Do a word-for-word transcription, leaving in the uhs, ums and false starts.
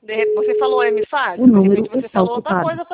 De, você falou emissário? O De número repente você está falou outra ocupado. coisa